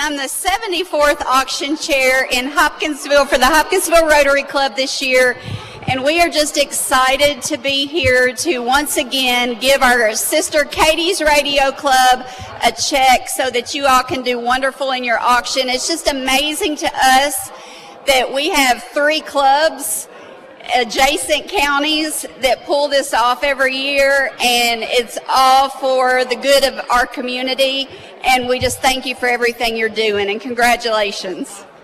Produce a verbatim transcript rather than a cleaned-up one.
I'm the seventy-fourth auction chair in Hopkinsville for the Hopkinsville Rotary Club this year, and we are just excited to be here to once again give our sister Katie's Radio Club a check so that you all can do wonderful in your auction. It's just amazing to us that we have three clubs, adjacent counties, that pull this off every year, and it's all for the good of our community, and we just thank you for everything you're doing, and congratulations.